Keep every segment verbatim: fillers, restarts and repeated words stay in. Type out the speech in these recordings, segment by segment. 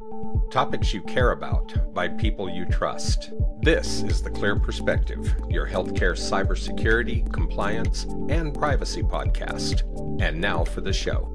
Topics you care about by people you trust. This is The Clear Perspective, your healthcare cybersecurity, compliance, and privacy podcast. And now for the show.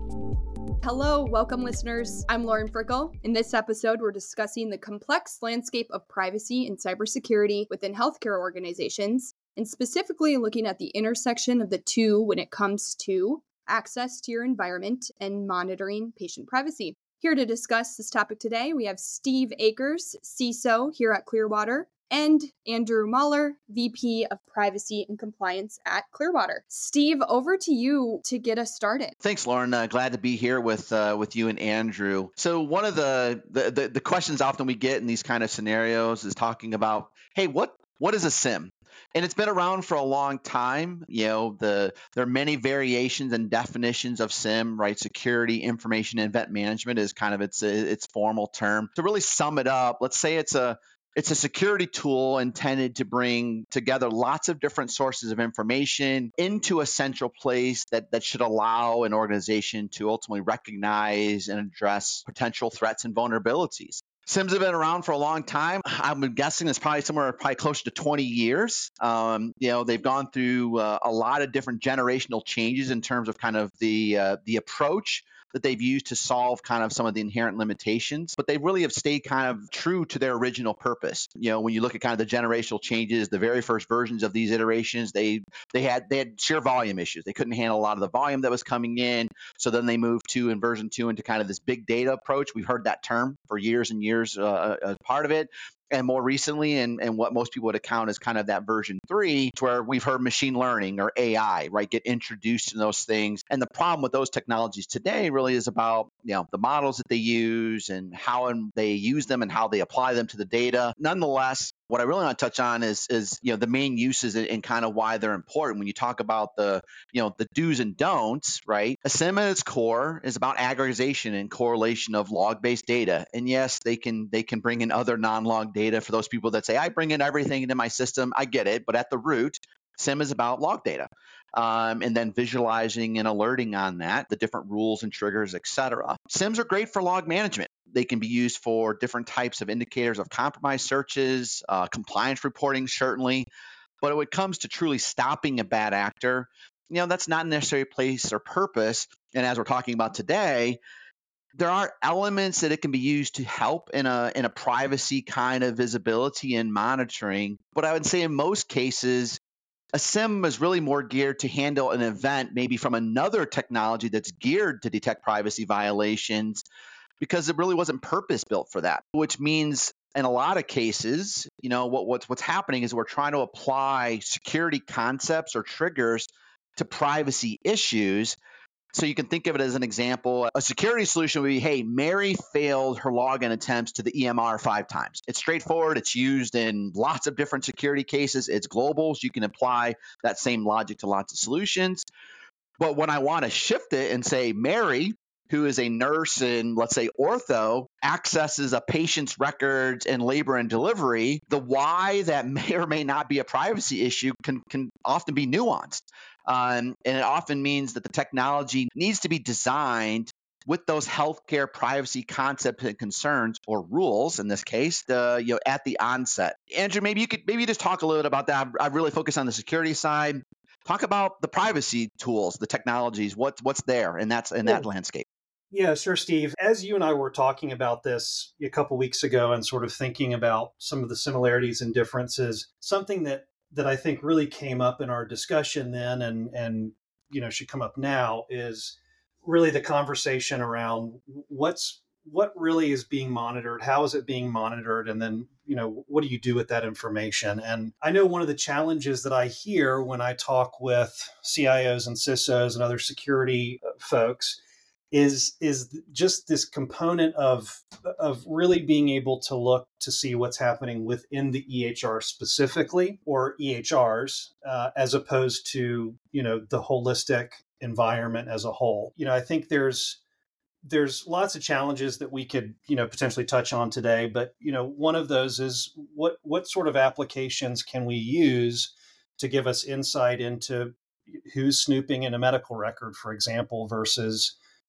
Hello, welcome listeners. I'm Lauren Frickel. In this episode, we're discussing the complex landscape of privacy and cybersecurity within healthcare organizations, and specifically looking at the intersection of the two when it comes to access to your environment and monitoring patient privacy. Here to discuss this topic today, we have Steve Akers, C I S O here at Clearwater, and Andrew Mahler, V P of Privacy and Compliance at Clearwater. Steve, over to you to get us started. Thanks, Lauren. Uh, glad to be here with uh, with you and Andrew. So one of the, the the the questions often we get in these kind of scenarios is talking about, hey, what what is a SIEM? And it's been around for a long time. You know, the there are many variations and definitions of SIEM, right? Security, information, and event management is kind of its its formal term. To really sum it up, let's say it's a It's a security tool intended to bring together lots of different sources of information into a central place that, that should allow an organization to ultimately recognize and address potential threats and vulnerabilities. SIEMs have been around for a long time. I'm guessing it's probably somewhere probably closer to twenty years. Um, you know, they've gone through uh, a lot of different generational changes in terms of kind of the uh, the approach that they've used to solve kind of some of the inherent limitations, but they really have stayed kind of true to their original purpose. You know, when you look at kind of the generational changes, the very first versions of these iterations, they they had they had sheer volume issues. They couldn't handle a lot of the volume that was coming in. So then they moved to in version two into kind of this big data approach. We've heard that term for years and years uh, as part of it. And more recently, and, and what most people would account as kind of that version three, to where we've heard machine learning or A I, right, get introduced in those things. And the problem with those technologies today really is about, you know, the models that they use and how they use them and how they apply them to the data. Nonetheless, what I really want to touch on is, is you know, the main uses and kind of why they're important. When you talk about the, you know, the do's and don'ts, right? A SIEM at its core is about aggregation and correlation of log-based data. And yes, they can they can bring in other non-log data for those people that say, I bring in everything into my system. I get it. But at the root, SIEM is about log data. Um, and then visualizing and alerting on that, the different rules and triggers, et cetera. SIEMs are great for log management. They can be used for different types of indicators of compromise searches, uh, compliance reporting, certainly. But when it comes to truly stopping a bad actor, you know, that's not necessarily place or purpose. And as we're talking about today, there are elements that it can be used to help in a in a privacy kind of visibility and monitoring. But I would say in most cases, a SIEM is really more geared to handle an event maybe from another technology that's geared to detect privacy violations, because it really wasn't purpose built for that, which means in a lot of cases, you know, what, what's what's happening is we're trying to apply security concepts or triggers to privacy issues. So you can think of it as an example. A security solution would be, hey, Mary failed her login attempts to the E M R five times. It's straightforward. It's used in lots of different security cases. It's global, so you can apply that same logic to lots of solutions. But when I want to shift it and say, Mary, who is a nurse in, let's say, ortho, accesses a patient's records in labor and delivery, the why that may or may not be a privacy issue can, can often be nuanced. Um, and it often means that the technology needs to be designed with those healthcare privacy concepts and concerns, or rules in this case, the, you know, at the onset. Andrew, maybe you could maybe just talk a little bit about that. I really focus on the security side. Talk about the privacy tools, the technologies, what's what's there in that in that landscape. Yeah, sure, Steve. As you and I were talking about this a couple weeks ago and sort of thinking about some of the similarities and differences, something that that I think really came up in our discussion then and and you know should come up now is really the conversation around what's what really is being monitored, how is it being monitored, and then you know what do you do with that information? And I know one of the challenges that I hear when I talk with C I Os and C I S Os and other security folks is is just this component of of really being able to look to see what's happening within the E H R specifically, or E H Rs, uh, as opposed to you know the holistic environment as a whole. You know, I think there's there's lots of challenges that we could you know potentially touch on today, but you know one of those is what what sort of applications can we use to give us insight into who's snooping in a medical record, for example, versus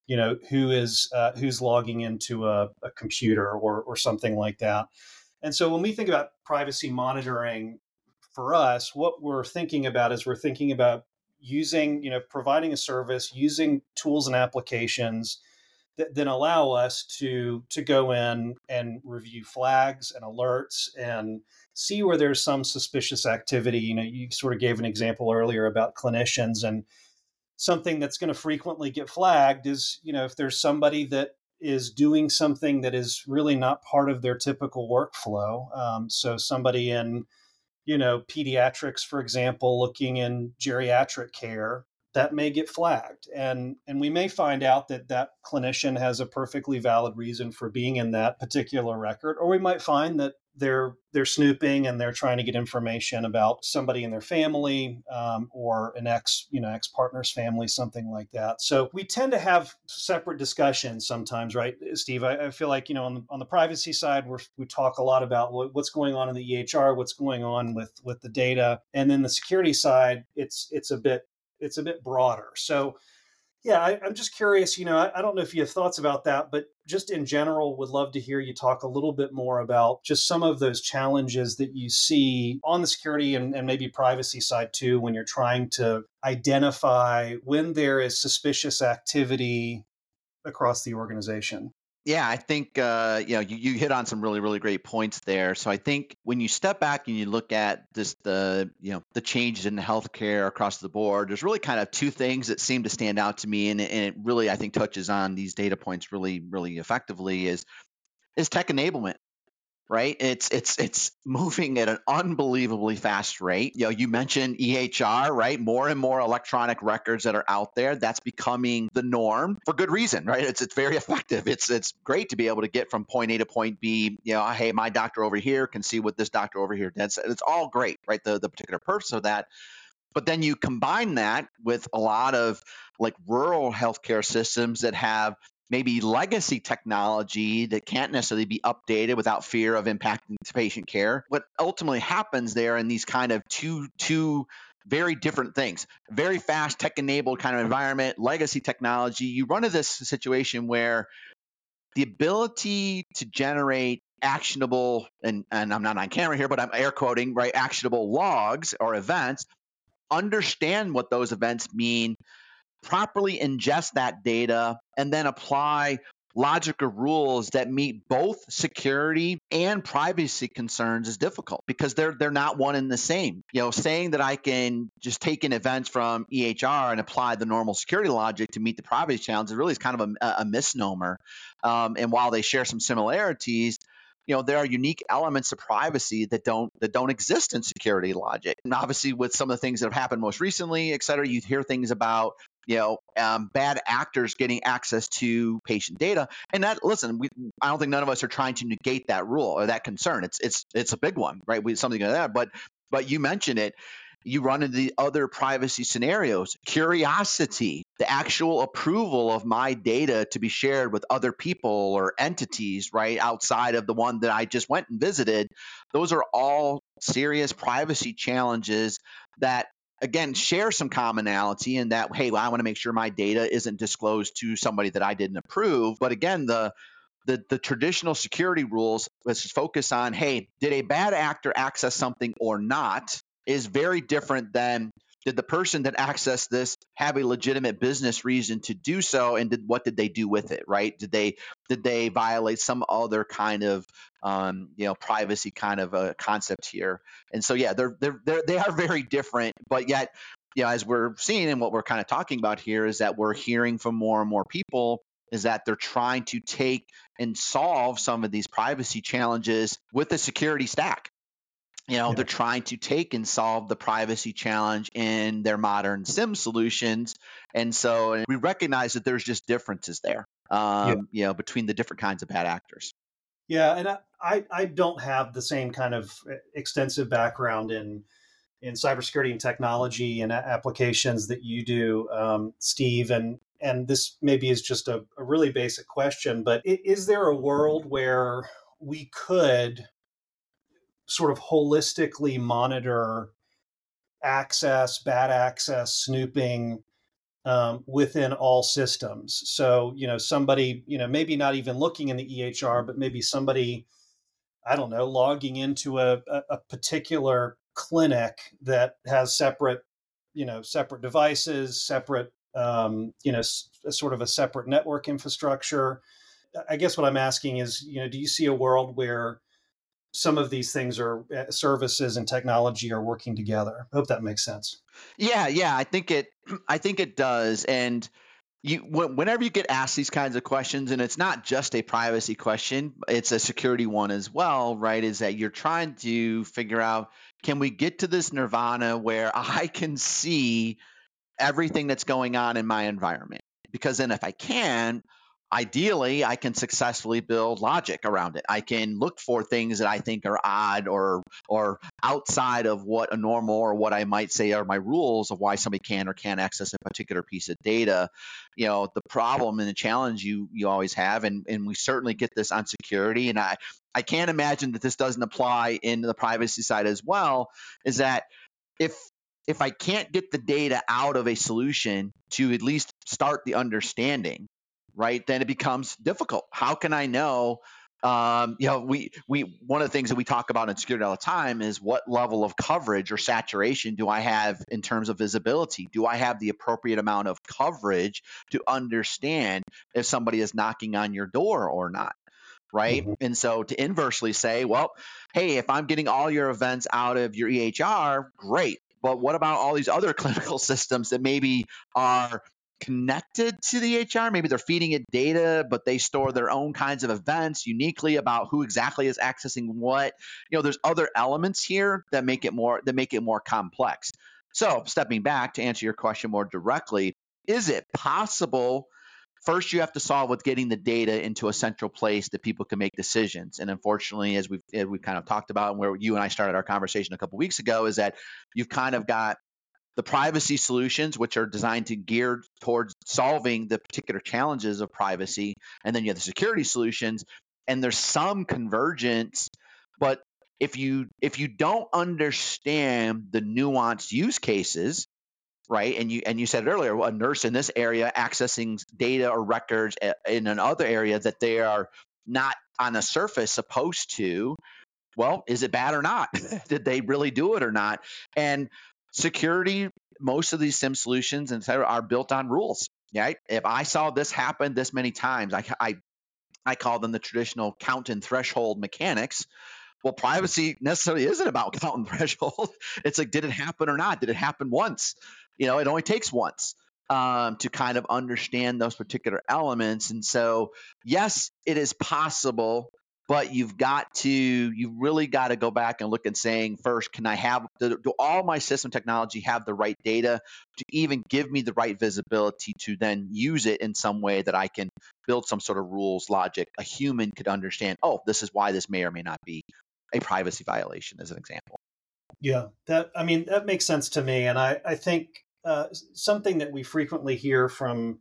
you know, who is uh, who's logging into a, a computer or or something like that. And so when we think about privacy monitoring for us, what we're thinking about is we're thinking about using, you know, providing a service, using tools and applications that then allow us to to go in and review flags and alerts and see where there's some suspicious activity. You know, you sort of gave an example earlier about clinicians, and something that's going to frequently get flagged is, you know, if there's somebody that is doing something that is really not part of their typical workflow. Um, so somebody in, you know, pediatrics, for example, looking in geriatric care, that may get flagged. And, and we may find out that that clinician has a perfectly valid reason for being in that particular record, or we might find that they're they're snooping and they're trying to get information about somebody in their family, um, or an ex, you know, ex partner's family, something like that. So we tend to have separate discussions sometimes, right, Steve? I, I feel like, you know, on the on the privacy side, we're, we talk a lot about what, what's going on in the E H R, what's going on with with the data, and then the security side, it's it's a bit it's a bit broader. So yeah, I, I'm just curious, you know, I, I don't know if you have thoughts about that, but just in general, would love to hear you talk a little bit more about just some of those challenges that you see on the security and, and maybe privacy side too, when you're trying to identify when there is suspicious activity across the organization. Yeah, I think uh, you know you, you hit on some really really great points there. So I think when you step back and you look at this the you know the changes in healthcare across the board, there's really kind of two things that seem to stand out to me, and, it- and it really I think touches on these data points really really effectively. Is is tech enablement. Right, it's it's it's moving at an unbelievably fast rate. You know, you mentioned E H R, right? More and more electronic records that are out there. That's becoming the norm for good reason, right? It's it's very effective. It's it's great to be able to get from point A to point B. You know, hey, my doctor over here can see what this doctor over here did. So it's all great, right? The the particular purpose of that. But then you combine that with a lot of like rural healthcare systems that have maybe legacy technology that can't necessarily be updated without fear of impacting patient care. What ultimately happens there in these kind of two two very different things, very fast tech enabled kind of environment, legacy technology, you run into this situation where the ability to generate actionable, and, and I'm not on camera here, but I'm air quoting, right, actionable logs or events, understand what those events mean, properly ingest that data, and then apply logic or rules that meet both security and privacy concerns is difficult because they're they're not one and the same. You know, saying that I can just take in events from E H R and apply the normal security logic to meet the privacy challenges really is kind of a, a misnomer. Um, and while they share some similarities, you know, there are unique elements to privacy that don't that don't exist in security logic. And obviously, with some of the things that have happened most recently, et cetera, you hear things about you know um, bad actors getting access to patient data. And that, listen, we, I don't think none of us are trying to negate that rule or that concern. It's it's it's a big one, right? We something like that. But but you mentioned it. You run into the other privacy scenarios, curiosity, the actual approval of my data to be shared with other people or entities, right, outside of the one that I just went and visited. Those are all serious privacy challenges that, again, share some commonality in that, hey, well, I want to make sure my data isn't disclosed to somebody that I didn't approve. But again, the the, the traditional security rules, let's just focus on, hey, did a bad actor access something or not, is very different than did the person that accessed this have a legitimate business reason to do so, and did, what did they do with it, right? Did they did they violate some other kind of um, you know privacy kind of a concept here? And so yeah, they're they're, they're they are very different, but yet you know as we're seeing and what we're kind of talking about here is that we're hearing from more and more people is that they're trying to take and solve some of these privacy challenges with the security stack. You know, Yeah. they're trying to take and solve the privacy challenge in their modern SIEM solutions. And so and we recognize that there's just differences there, Yeah. um, you know, between the different kinds of bad actors. Yeah. And I, I, I don't have the same kind of extensive background in in cybersecurity and technology and a- applications that you do, um, Steve. And and this maybe is just a, a really basic question, but i- is there a world where we could sort of holistically monitor access, bad access, snooping um, within all systems. So, you know, somebody, you know, maybe not even looking in the E H R, but maybe somebody, I don't know, logging into a, a, a particular clinic that has separate, you know, separate devices, separate, um, you know, s- sort of a separate network infrastructure. I guess what I'm asking is, you know, do you see a world where some of these things are uh, services and technology are working together? I hope that makes sense. Yeah, yeah, I think it I think it does. And you wh- whenever you get asked these kinds of questions, and it's not just a privacy question, it's a security one as well, right? Is that you're trying to figure out, can we get to this nirvana where I can see everything that's going on in my environment? Because then if I can, ideally I can successfully build logic around it. I can look for things that I think are odd or or outside of what a normal, or what I might say are my rules of why somebody can or can't access a particular piece of data. You know, the problem and the challenge you you always have, and, and we certainly get this on security, and I I can't imagine that this doesn't apply in the privacy side as well, is that if if I can't get the data out of a solution to at least start the understanding, right, then it becomes difficult. How can I know? Um, you know, we we one of the things that we talk about in security all the time is what level of coverage or saturation do I have in terms of visibility? Do I have the appropriate amount of coverage to understand if somebody is knocking on your door or not? Right. Mhm. And so to inversely say, well, hey, if I'm getting all your events out of your E H R, great. But what about all these other clinical systems that maybe are connected to the H R? Maybe they're feeding it data, but they store their own kinds of events uniquely about who exactly is accessing what. You know, there's other elements here that make it more that make it more complex. So stepping back to answer your question more directly, is it possible? First, you have to solve with getting the data into a central place that people can make decisions. And unfortunately, as we've as we've kind of talked about, and where you and I started our conversation a couple weeks ago, is that you've kind of got the privacy solutions, which are designed to gear towards solving the particular challenges of privacy, and then you have the security solutions, and there's some convergence, but if you if you don't understand the nuanced use cases, right? And you and you said it earlier, a nurse in this area accessing data or records in another area that they are not on the surface supposed to. Well, is it bad or not? Did they really do it or not? And security, most of these SIM solutions and et cetera are built on rules. Right? If I saw this happen this many times, I, I I call them the traditional count and threshold mechanics. Well, privacy necessarily isn't about count and threshold. It's like, did it happen or not? Did it happen once? You know, it only takes once um, to kind of understand those particular elements. And so, yes, it is possible, but you've got to, you really got to go back and look and saying, first, can I have, do, do all my system technology have the right data to even give me the right visibility to then use it in some way that I can build some sort of rules logic a human could understand? Oh, this is why this may or may not be a privacy violation, as an example. Yeah, that I mean that makes sense to me, and I I think uh, something that we frequently hear from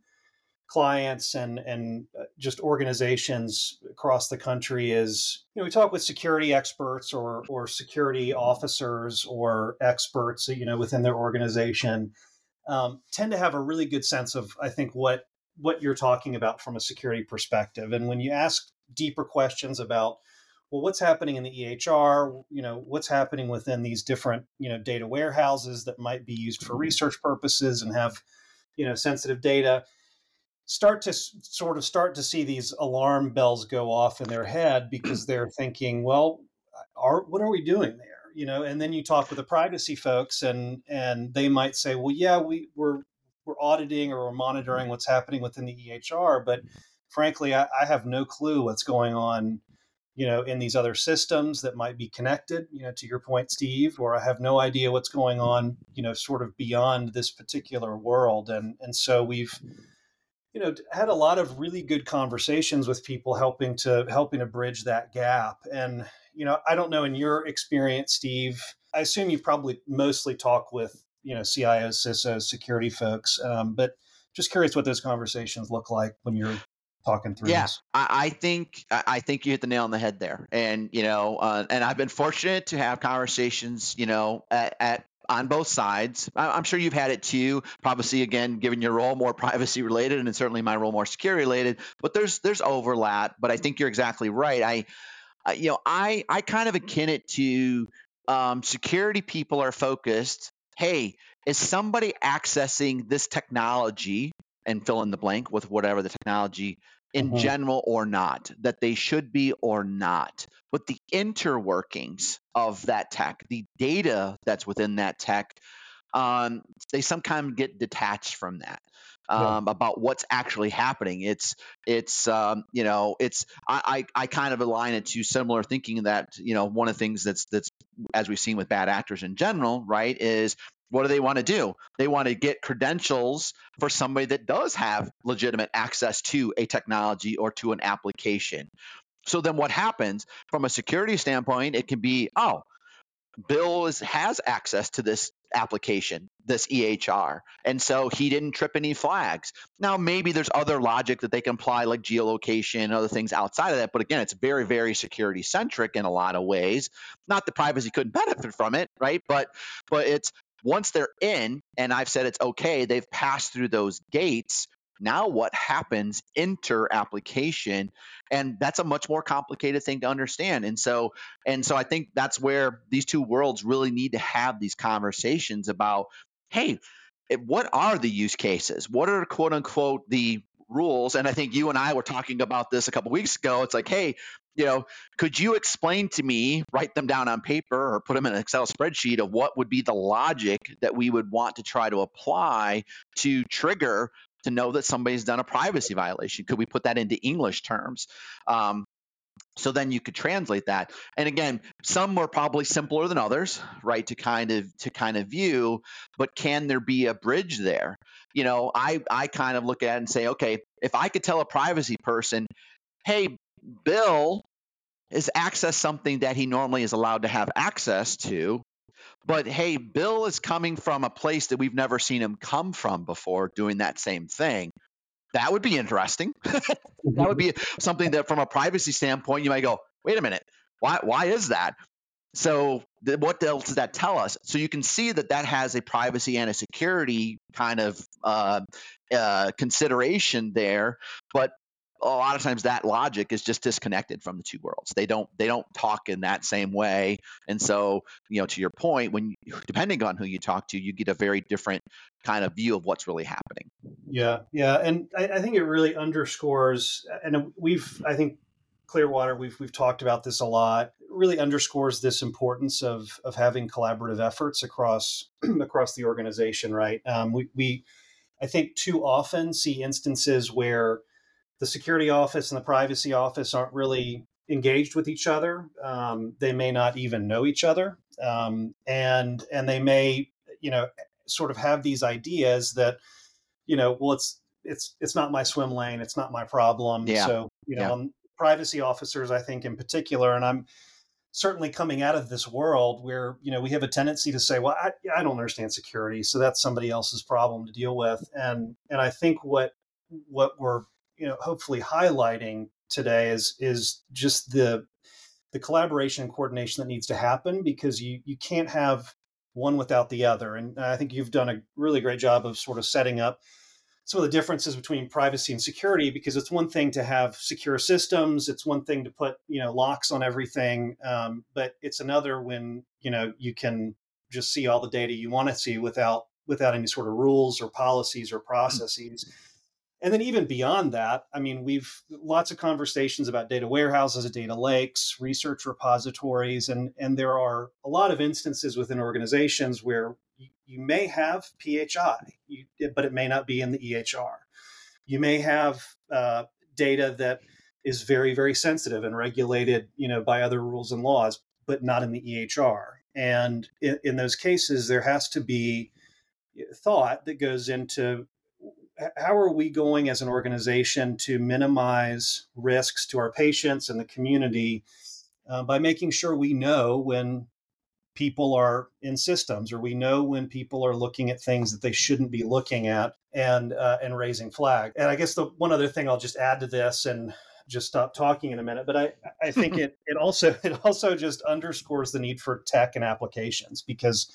clients and and uh, just organizations across the country is, you know, we talk with security experts or or security officers or experts, you know, within their organization, um, tend to have a really good sense of, I think, what what you're talking about from a security perspective. And when you ask deeper questions about, well, what's happening in the E H R, you know, what's happening within these different, you know, data warehouses that might be used for research purposes and have, you know, sensitive data, start to s- sort of start to see these alarm bells go off in their head because they're thinking, well, are what are we doing there? You know, and then you talk with the privacy folks, and and they might say, well, yeah, we we're we're auditing or we're monitoring what's happening within the E H R, but frankly, I, I have no clue what's going on, you know, in these other systems that might be connected, you know, to your point, Steve, or I have no idea what's going on, you know, sort of beyond this particular world. And and so we've, you know, had a lot of really good conversations with people helping to helping to bridge that gap. And, you know, I don't know, in your experience, Steve, I assume you probably mostly talk with, you know, C I Os, C I S Os, security folks, um, but just curious what those conversations look like when you're talking through Yeah, this. I, I think I I think you hit the nail on the head there, and you know, uh, and I've been fortunate to have conversations, you know, at, at on both sides. I'm sure you've had it too. Probably, again, given your role more privacy related, and certainly my role more security related. But there's there's overlap. But I think you're exactly right. I, I you know, I I kind of akin it to um, security people are focused. Hey, is somebody accessing this technology, and fill in the blank with whatever the technology in Mhm. general or not, that they should be or not. But the interworkings of that tech, the data that's within that tech, um, they sometimes get detached from that. Yeah. Um, about what's actually happening. It's it's um, you know it's I, I I kind of align it to similar thinking that you know one of the things that's that's as we've seen with bad actors in general, right, is what do they want to do? They want to get credentials for somebody that does have legitimate access to a technology or to an application. So then what happens from a security standpoint, it can be, oh, Bill is, has access to this application, this E H R, and so he didn't trip any flags. Now, maybe there's other logic that they can apply, like geolocation and other things outside of that. But again, it's very, very security centric in a lot of ways. Not that privacy couldn't benefit from it, right? But but it's once they're in, and I've said it's okay, they've passed through those gates. Now what happens inter application? And that's a much more complicated thing to understand. And so and so I think that's where these two worlds really need to have these conversations about, hey, it- what are the use cases? What are quote unquote the rules? And I think you and I were talking about this a couple weeks ago. It's like, hey, you know, could you explain to me, write them down on paper or put them in an Excel spreadsheet of what would be the logic that we would want to try to apply to trigger to know that somebody's done a privacy violation? Could we put that into English terms? Um, so then you could translate that. And again, some were probably simpler than others, right, to kind of to kind of view, but can there be a bridge there? You know, I I kind of look at it and say, okay, if I could tell a privacy person, hey, Bill is access something that he normally is allowed to have access to, but hey, Bill is coming from a place that we've never seen him come from before doing that same thing. That would be interesting. That would be something that from a privacy standpoint, you might go, wait a minute, why, why is that? So th- what else does that tell us? So you can see that that has a privacy and a security kind of uh, uh, consideration there, but a lot of times that logic is just disconnected from the two worlds. They don't they don't talk in that same way, and so you know to your point, when you, depending on who you talk to, you get a very different kind of view of what's really happening. Yeah, yeah, and I, I think it really underscores, and we've, I think, Clearwater, we've we've talked about this a lot. It really underscores this importance of of having collaborative efforts across across the organization. Right? Um, we we I think too often see instances where the security office and the privacy office aren't really engaged with each other. Um, they may not even know each other, um, and and they may, you know, sort of have these ideas that, you know, well, it's it's it's not my swim lane, it's not my problem. Yeah, So, you know, yeah, um, privacy officers, I think in particular, and I'm certainly coming out of this world where, you know, we have a tendency to say, well, I, I don't understand security, so that's somebody else's problem to deal with. And and I think what what we're, you know, hopefully highlighting today is is just the the collaboration and coordination that needs to happen, because you you can't have one without the other. And I think you've done a really great job of sort of setting up some of the differences between privacy and security, because it's one thing to have secure systems, it's one thing to put, you know, locks on everything, um, but it's another when, you know, you can just see all the data you want to see without without any sort of rules or policies or processes. And then even beyond that, I mean, we've lots of conversations about data warehouses, data lakes, research repositories, and and there are a lot of instances within organizations where you, you may have P H I, you, but it may not be in the E H R. You may have uh, data that is very, very sensitive and regulated, you know, by other rules and laws, but not in the E H R. And in, in those cases, there has to be thought that goes into how are we going as an organization to minimize risks to our patients and the community uh, by making sure we know when people are in systems, or we know when people are looking at things that they shouldn't be looking at, and uh, and raising flag. And I guess the one other thing I'll just add to this, and just stop talking in a minute, but I, I think it it also it also just underscores the need for tech and applications, because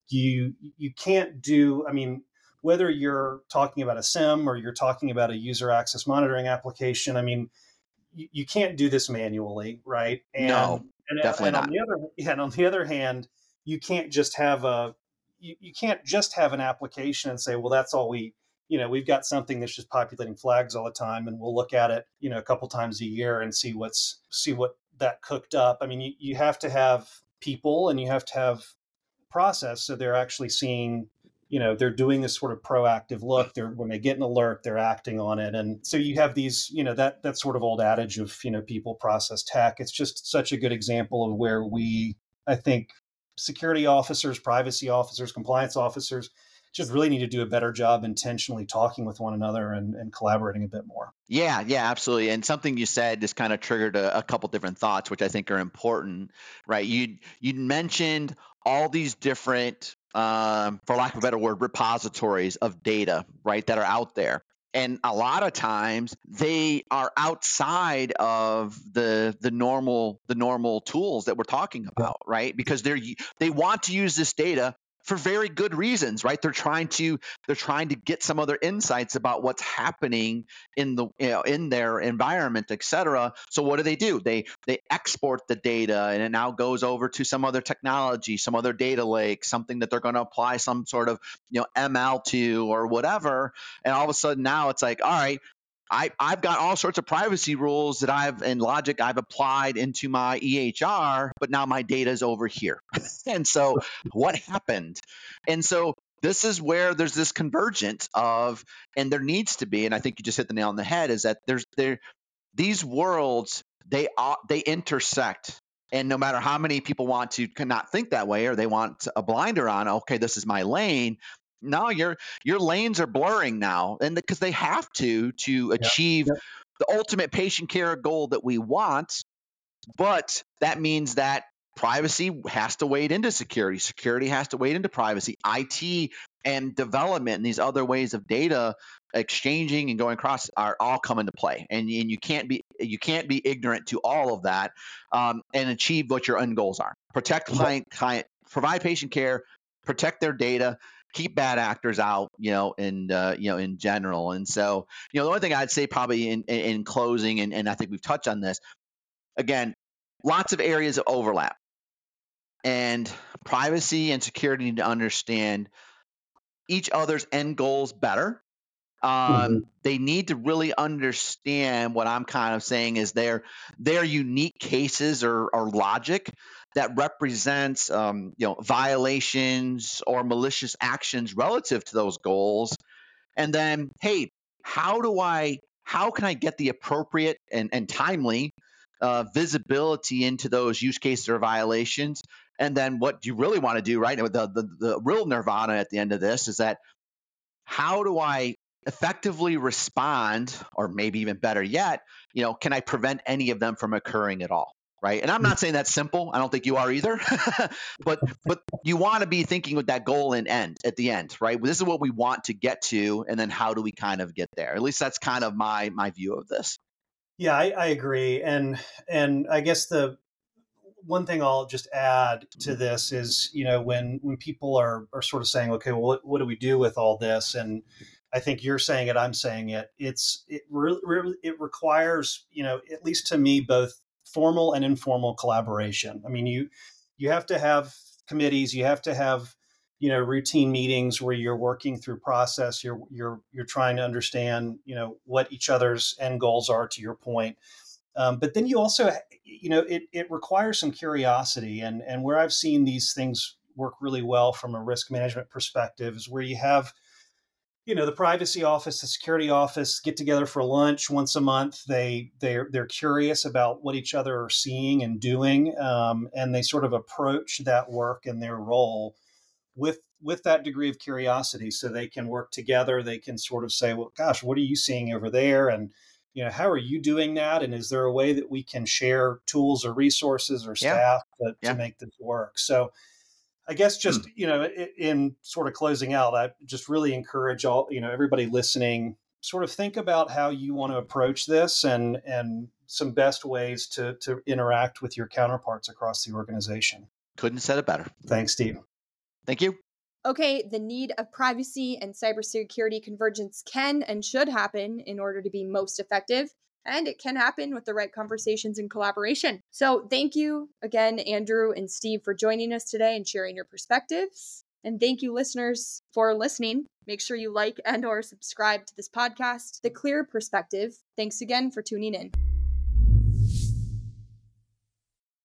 you you can't do, I mean, whether you're talking about a SIEM or you're talking about a user access monitoring application, I mean, you, you can't do this manually, right? No, And and definitely and on not. the other yeah, and on the other hand, you can't just have a you, you can't just have an application and say, well, that's all we, you know, we've got something that's just populating flags all the time, and we'll look at it, you know, a couple times a year and see what's see what that cooked up. I mean, you, you have to have people and you have to have process, so they're actually seeing, you know, they're doing this sort of proactive look. They're, when they get an alert, they're acting on it. And so you have these, you know, that that sort of old adage of, you know, people, process, tech. It's just such a good example of where we, I think, security officers, privacy officers, compliance officers just really need to do a better job intentionally talking with one another and, and collaborating a bit more. Yeah, yeah, absolutely. And something you said just kind of triggered a, a couple different thoughts, which I think are important, right? You you mentioned all these different, um, for lack of a better word, repositories of data, right, that are out there. And a lot of times they are outside of the the normal the normal tools that we're talking about, right? Because they're they want to use this data for very good reasons, right? They're trying to they're trying to get some other insights about what's happening in the you know in their environment, et cetera. So what do they do? They they export the data, and it now goes over to some other technology, some other data lake, something that they're going to apply some sort of you know M L to or whatever. And all of a sudden now it's like, all right, I, I've got all sorts of privacy rules that I've and logic I've applied into my E H R, but now my data is over here. And so what happened? And so this is where there's this convergence of, and there needs to be, and I think you just hit the nail on the head, is that there's there these worlds, they are, they intersect. And no matter how many people want to cannot think that way, or they want a blinder on, okay, this is my lane. No, your your lanes are blurring now, and because they have to to Yeah. achieve Yep. the ultimate patient care goal that we want. But that means that privacy has to wade into security. Security has to wade into privacy. I T and development and these other ways of data exchanging and going across are all come into play. And, and you can't be you can't be ignorant to all of that um, and achieve what your end goals are. Protect client, client, provide patient care, protect their data, keep bad actors out, you know, and uh, you know, in general. And so, you know, the only thing I'd say probably in in, in closing, and, and I think we've touched on this. Again, lots of areas of overlap, and privacy and security need to understand each other's end goals better. Um, Mhm. they need to really understand what I'm kind of saying is their their unique cases or, or logic that represents um, you know violations or malicious actions relative to those goals. And then, hey, how do I how can I get the appropriate and, and timely uh, visibility into those use cases or violations? And then what you really want to do, right? The, the the real nirvana at the end of this is that how do I effectively respond, or maybe even better yet, you know, can I prevent any of them from occurring at all? Right. And I'm not saying that's simple. I don't think you are either. but but you want to be thinking with that goal in end at the end, right? This is what we want to get to, and then how do we kind of get there? At least that's kind of my my view of this. Yeah, I, I agree. And and I guess the one thing I'll just add to this is, you know, when when people are are sort of saying, okay, well, what, what do we do with all this? And I think you're saying it, I'm saying it. It's it really, really it requires, you know, at least to me, both formal and informal collaboration. I mean, you you have to have committees, you have to have, you know, routine meetings where you're working through process, you're you're you're trying to understand, you know, what each other's end goals are, to your point. Um, but then you also, you know, it, it requires some curiosity. And, and where I've seen these things work really well from a risk management perspective is where you have, you know, the privacy office, the security office get together for lunch once a month. They, they're, they're curious about what each other are seeing and doing. Um, and they sort of approach that work and their role with with that degree of curiosity, so they can work together. They can sort of say, well, gosh, what are you seeing over there? And, you know, how are you doing that? And is there a way that we can share tools or resources or Yeah. staff to, Yeah. to make this work? So I guess just, Hmm. you know, in, in sort of closing out, I just really encourage all, you know, everybody listening, sort of think about how you want to approach this and, and some best ways to, to interact with your counterparts across the organization. Couldn't have said it better. Thanks, Steve. Thank you. Okay, the need of privacy and cybersecurity convergence can and should happen in order to be most effective. And it can happen with the right conversations and collaboration. So thank you again, Andrew and Steve, for joining us today and sharing your perspectives. And thank you, listeners, for listening. Make sure you like and or subscribe to this podcast, The Clear Perspective. Thanks again for tuning in.